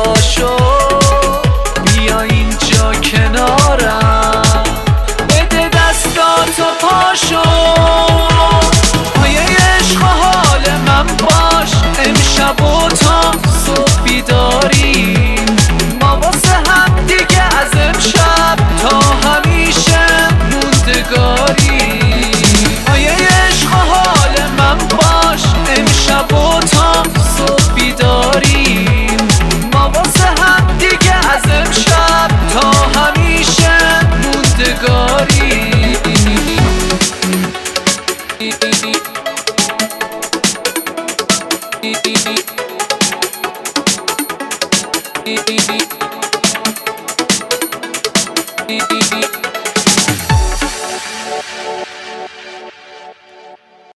پاشو بیا اینجا کنارم، بده دستاتو پاشو پایه عشق و حال من باش، امشب و تا صبح بیداریم ما واسه هم دیگه از امشب تا همیشه موندگاریم. پایه عشق و حال من باش، امشب و تا صبح بیداریم ما واسه هم دیگه از امشب تا همیشه موندگاریم. Beep beep beep.